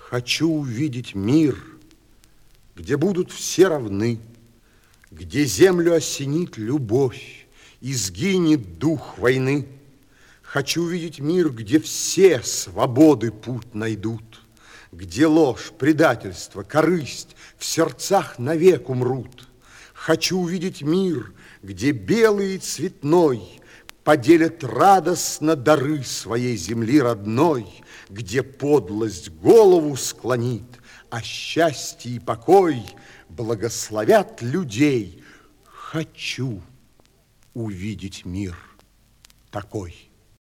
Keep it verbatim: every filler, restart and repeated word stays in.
Хочу увидеть мир, где будут все равны, где землю осенит любовь и сгинет дух войны. Хочу увидеть мир, где все свободы путь найдут, где ложь, предательство, корысть в сердцах навек умрут. Хочу увидеть мир, где белый и цветной поделят радостно дары своей земли родной, где подлость голову склонит, а счастье и покой благословят людей. Хочу увидеть мир такой.